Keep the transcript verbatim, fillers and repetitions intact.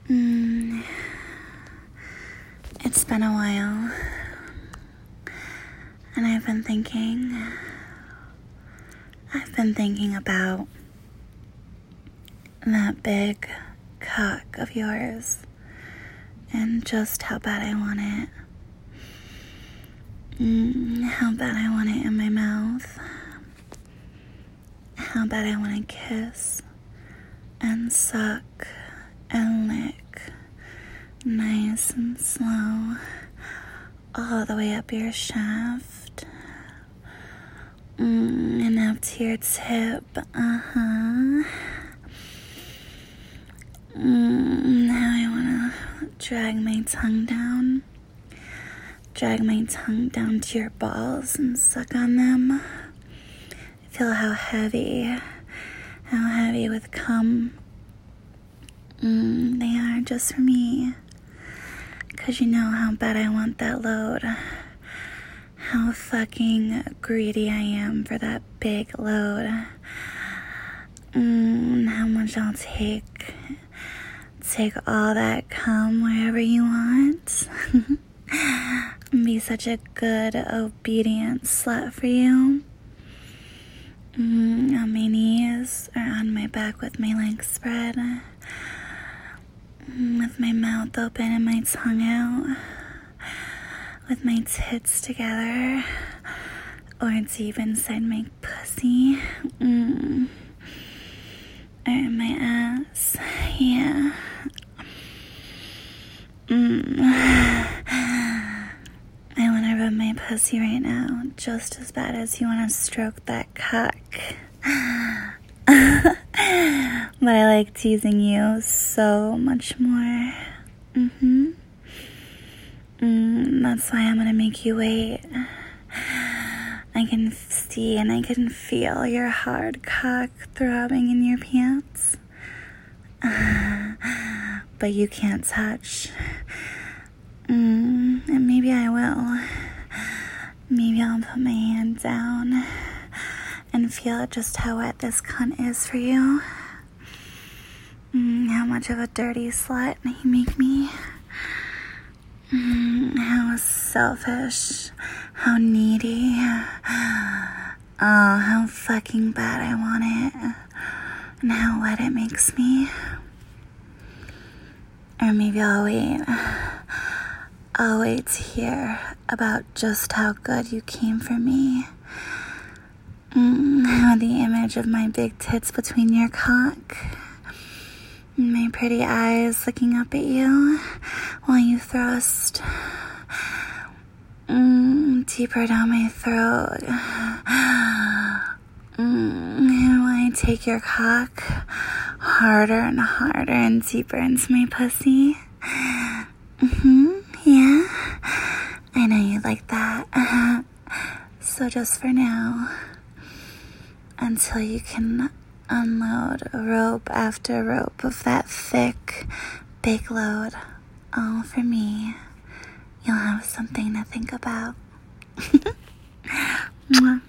Mm, it's been a while, and I've been thinking, I've been thinking about that big cock of yours and just how bad I want it. Mm, how bad I want it in my mouth. How bad I want to kiss and suck and lick nice and slow all the way up your shaft. Mm, and up to your tip. Uh-huh. Mm, now I want to drag my tongue down. Drag my tongue down to your balls and suck on them. Feel how heavy, how heavy with cum mm, they are just for me. Cause you know how bad I want that load. How fucking greedy I am for that big load. Mm, how much I'll take. Take all that cum wherever you want. Be such a good, obedient slut for you. Mm, on my knees or on my back with my legs spread. Mm, with my mouth open and my tongue out. With my tits together. Or deep inside my pussy. Mm. Or in my ass. Yeah. Mm. I want to rub my pussy right now, just as bad as you want to stroke that cock. But I like teasing you so much more. Mm-hmm. Mm, that's why I'm going to make you wait. I can see and I can feel your hard cock throbbing in your pants. But you can't touch. Mm, and maybe I will. Maybe I'll put my hand down and feel just how wet this cunt is for you. Mm, how much of a dirty slut you make me. Mm, how selfish. How needy. Oh, how fucking bad I want it. And how wet it makes me. Or maybe I'll wait. I'll wait to hear about just how good you came for me. Mm, how the image of my big tits between your cock. And my pretty eyes looking up at you while you thrust mm, deeper down my throat. Mm, and while I take your cock harder and harder and deeper into my pussy. Mm-hmm. Yeah, I know you like that. Uh-huh. So just for now, until you can unload rope after rope of that thick, big load, all for me, you'll have something to think about. Mwah.